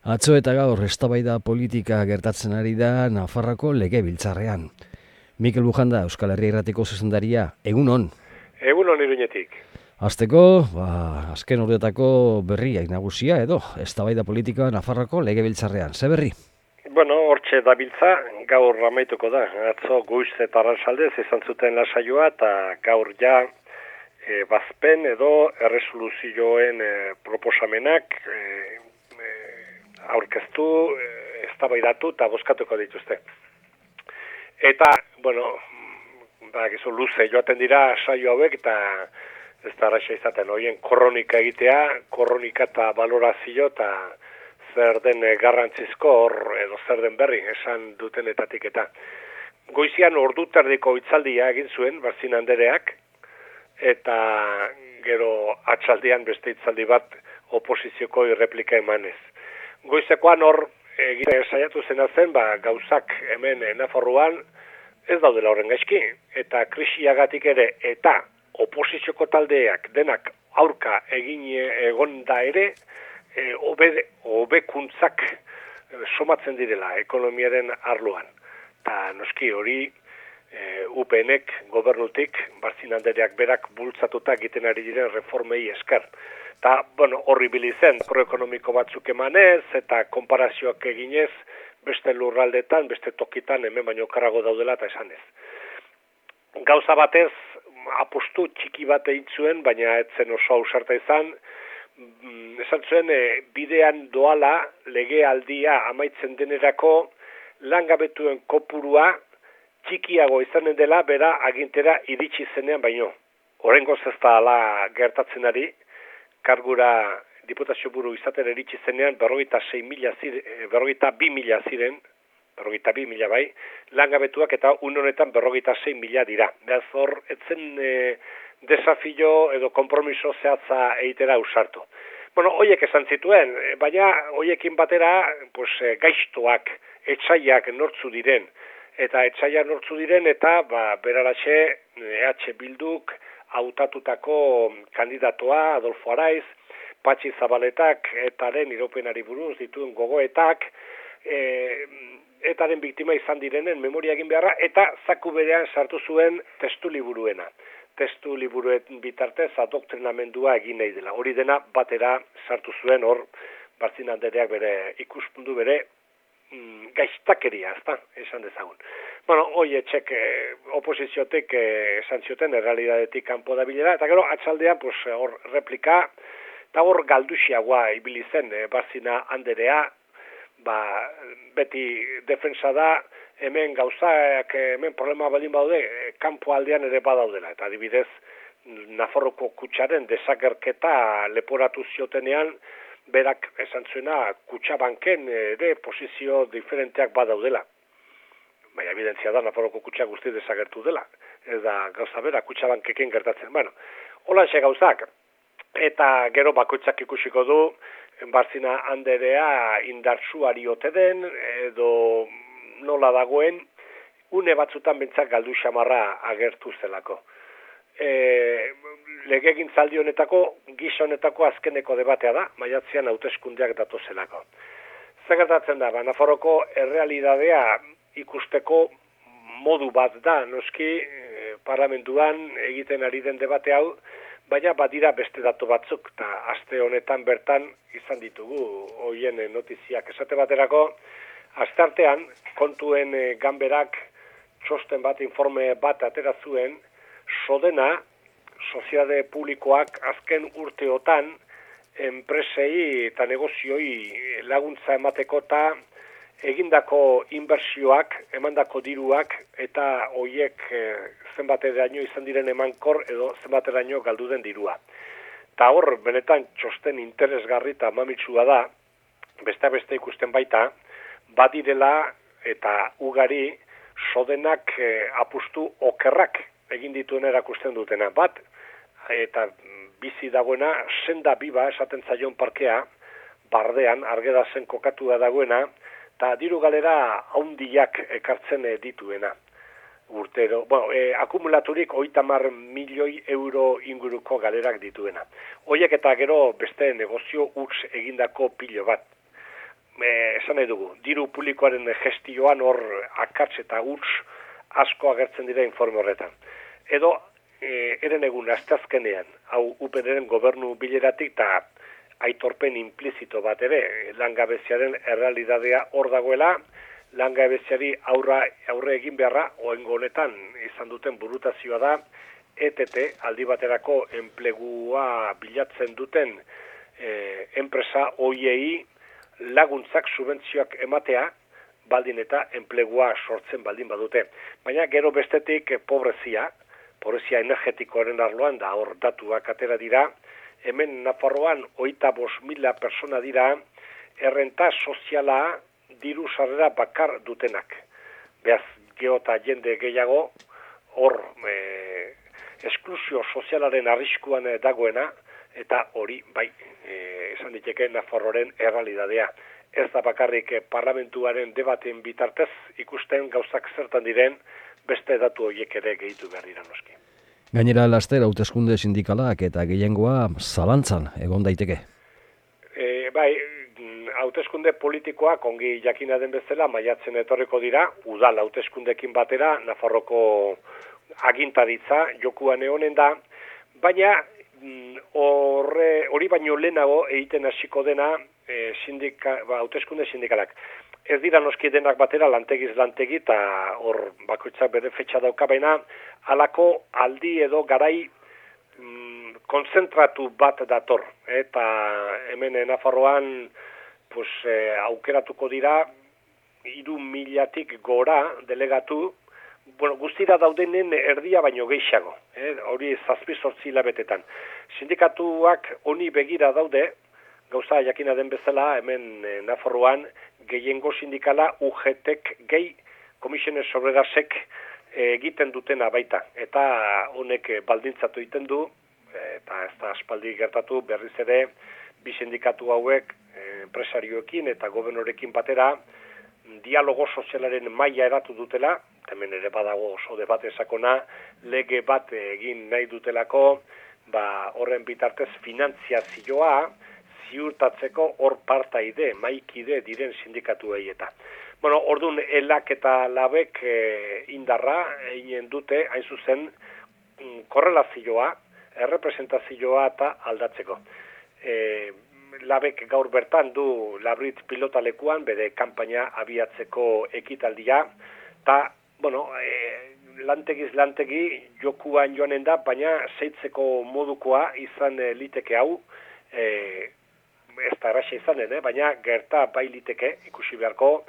Atzo eta gaur eztabaida politika gertatzen ari da Nafarroako legebiltzarrean. Mikel Bujanda, Euskal Herria Irratiko zuzendaria, egun on. Egun on Iruñetik. Hasteko, azken orduetako berria nagusia edo eztabaida politika Nafarroako legebiltzarrean. Ze berri? Bueno, hortxe dabiltza, gaur amaituko da. Atzo goiz eta arratsaldez izan zuten lasaioa eta gaur ja bazpen edo erresoluzioen proposamenak aurkeztu, eztabaidatu eta bozkatuko dituzte. Eta, bueno, gizu luze joaten dira saio hauek eta ez da arraxa izaten horien kronika egitea, kronika eta balorazio eta zer den garrantzizko edo zer den berri esan dutenetatik eta. Goizian ordu terdiko hitzaldia egin zuen Barzin Andereak eta gero atxaldian beste hitzaldi bat oposizioko irreplika emanez. Goizekoan hor egite saiatu zena zen, gauzak hemen Nafarroan ez daudela horren gaizki eta krisiagatik ere eta oposizioko taldeak denak aurka egon da ere hobekuntzak somatzen direla ekonomiaren arloan. Ta noski hori UPNek gobernutik Barzin Andereak berak bultzatuta egiten ari diren reformei esker. Ta, bueno, horri bilizen proekonomiko batzuk emanez eta konparazioak eginez beste lurraldetan, beste tokitan hemen baino okerrago daudela eta esanez. Gauza batez apustu txiki bat egin zuen, baina ez zen oso ausarta izan, esan zuen bidean doala legealdia amaitzen denerako langabetuen kopurua txikiago izanen dela bera agintera iritsi zenean baino. Oraingoz ez da hala gertatzen ari, kargura diputazio buru izaten iritsi zenean 42.000 ziren, 42.000 bai, langabetuak eta honetan 46.000 dira. Beraz hor, etzen desafio edo kompromiso zehatza eitera ausartu. Bueno, hoiek esan zituen, baina hoiekin batera gaiztoak, etsaiak nortzu diren, eta beraraxe EH Bilduk hautatutako kandidatoa Adolfo Araiz, Patxi Zabaletak etaren iropenari buruz dituen gogoetak, etaren biktima izan direnen memoria egin beharra, eta zaku berean sartu zuen testu liburuena. Testu liburuen bitartez adoktrinamendua egin nahi dela. Hori dena batera sartu zuen hor Barzin Andereak bere ikuspuntu bere gaiztakeria, ezta, esan dezagun. Bueno, hoi etxek oposiziotek esan zioten errealidadetik kanpo dabilera, eta gero atxaldean hor replika, eta hor galduxiagoa ibili zen Barzin Anderea, beti defensa da, hemen gauzak, hemen problema baldin baude, kanpo aldean ere badaudela, eta adibidez, Nafarroko kutxaren desagerketa leporatu ziotenean, berak esan zuena Kutxabanken ere posizio diferenteak badaudela. Baina evidentzia da Nafarroko kutxa guzti desagertu dela. Ez da gauza bera Kutxabankekin gertatzen. Bueno, holaxe gauzak. Eta gero bakoitzak ikusiko du Barzin Anderea indartsuari ote den edo nola dagoen une batzutan bentzak galdu xamarra agertu zelako. Legegintzaldi honetako, gisa honetako azkeneko debatea da, maiatzean hauteskundeak datozelako. Zer gertatzen da, Nafarroko errealidadea ikusteko modu bat da, noski parlamentuan egiten ari den debate hau, baina badira beste datu batzuk, eta aste honetan bertan izan ditugu hoien notiziak. Esate baterako, asteartean kontuen ganberak txosten bat, informe bat atera zuen, Sodena, soziedade publikoak azken urteotan enpresei eta negozioi laguntza emateko eta egindako inbertsioak, emandako diruak eta hoiek zenbateraino izan diren emankor edo zenbateraino galdu den dirua. Eta hor, benetan txosten interesgarri eta mamitsua da, beste ikusten baita, badirela eta ugari Sodenak apustu okerrak egin dituen erakusten dutena. Bat, eta bizi dagoena, senda biba esaten zaion parkea, bardean, Argedasen kokatua dagoena, eta diru galera haundiak ekartzen dituena. Urtero, akumulaturik 30 milioi euro inguruko galerak dituena. Hoiek eta gero beste negozio huts egindako pilo bat. esan nahi dugu, diru publikoaren gestioan hor akats eta huts asko agertzen dira informe horretan. Edo, eren egun asteazkenean, hau UPNren gobernu bileratik eta aitorpen implizito bat ere, langabeziaren errealidadea hor dagoela, langabeziari aurre egin beharra, oengo honetan izan duten burutazioa da, ETT, aldi baterako enplegua bilatzen duten enpresa hoiei laguntzak subentzioak ematea, baldin eta enplegua sortzen baldin badute. Baina gero bestetik pobrezia energetikoaren arloan da hor datuak atera dira, hemen Nafarroan 25.000 persona dira, errenta soziala diru sarrera bakar dutenak. Beaz, geota jende gehiago, hor esklusio sozialaren arriskuan dagoena, eta hori, bai, esan diteke Nafarroren errealidadea. Ez da bakarrik parlamentuaren debaten bitartez ikusten gauzak zertan diren, beste datu horiek ere gehitu behar dira noski. Gainera, laster hauteskunde sindikalak eta gehiengoa zalantzan egon daiteke. Bai, hauteskunde politikoak ongi jakina den bezala maiatzen etorriko dira, udal hauteskundekin batera Nafarroko agintaritza jokuan egonen da, baina hori baino lehenago egiten hasiko dena hauteskunde sindikalak. Ez dira noski denak batera lantegiz lantegi eta hor bakoitzak bere fetxa dauka, baina halako aldi edo garai konzentratu bat dator. Eta hemen Nafarroan aukeratuko dira 3.000-tik gora delegatu, guztira daudenen erdia baino gehiago, hori 7-8 hilabetetan. Sindikatuak honi begira daude, gauza jakina den bezala, hemen Nafarroan gehiengo sindikala UGTek gehi Komisiones Obrerasek egiten dutena baita. Eta honek baldintzatu egiten du, eta ez da aspaldi gertatu berriz ere, bi sindikatu hauek enpresarioekin eta gobernorekin batera dialogo sozialaren maila eratu dutela, hemen ere badago oso debate sakona, lege bat egin nahi dutelako, horren bitartez finantziazioa ziurtatzeko hor partaide, maikide diren sindikatuei eta. Orduan elak eta labek indarra egin dute, hain zuzen, korrelazioa, errepresentazioa eta aldatzeko. Labek gaur bertan du Labrit pilotalekuan bere kanpaina abiatzeko ekitaldia, eta, lantegiz lantegi jokuan joanen da, baina zeitzeko modukoa izan liteke hau, ez da erraxa izanen, baina gerta bai liteke ikusi beharko,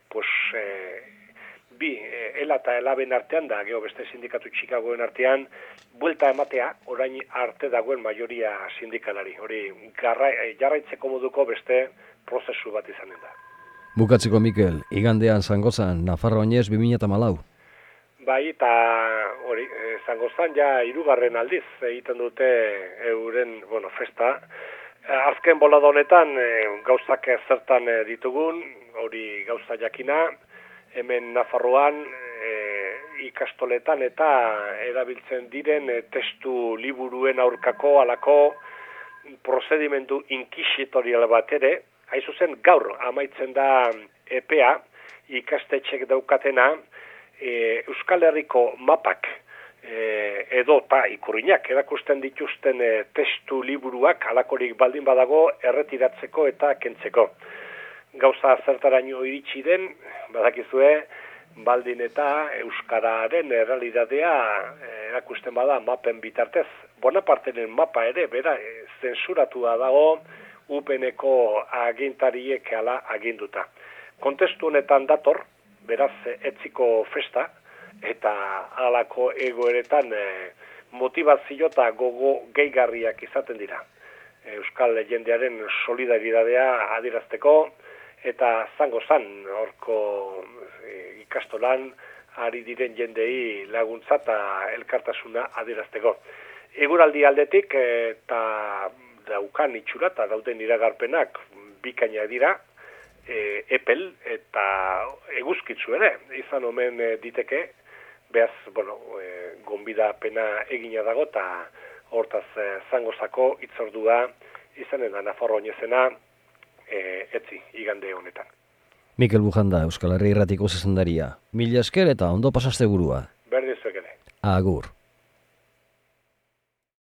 ela eta elaben artean da, geho beste sindikatu Chicagoen artean, buelta ematea, orain arte dagoen majoria sindikalari. Hori jarraitzeko moduko beste prozesu bat izanen da. Bukatzeko, Mikel, igandean Zangozan, Nafarro Oinez 2014. Bai, eta hori, Zangozan ja 3. aldiz egiten dute euren, festa. Azken bolada honetan gauzak zertan ditugun, hori gauza jakina, hemen Nafarroan ikastoletan eta erabiltzen diren testu liburuen aurkako alako prozedimentu inkisitorial bat ere, hain zuzen gaur amaitzen da epea ikastetxek daukatena Euskal Herriko mapak edo ikurriñak erakusten dituzten testu liburuak alakorik baldin badago erretiratzeko eta kentzeko. Gauza zertaraino iritsi den, badakizue, baldin eta Euskararen errealidadea erakusten bada mapen bitartez. Bonapartenen mapa ere, bera, zensuratua dago UPNeko agintariek ala aginduta. Kontestu honetan dator, beraz, etziko festa, eta halako egoeretan motivazio eta gogo gehigarriak izaten dira. Euskal jendearen solidaridadea adierazteko, eta Zangozan horko ikastolan ari diren jendei laguntza eta elkartasuna adierazteko. Eguraldi aldetik eta daukan itxura eta dauden iragarpenak bikaina dira, epel eta eguzkitzu ere, izan omen diteke, behaz, gonbidapena egina dago eta hortaz Zangozako itzordua izanen da Nafarro Oinezena etzi igande honetan. Mikel Bujanda, Euskal Herria Irratiko zuzendaria. Mila esker eta ondo pasaste burua. Berdizuek ere. Agur.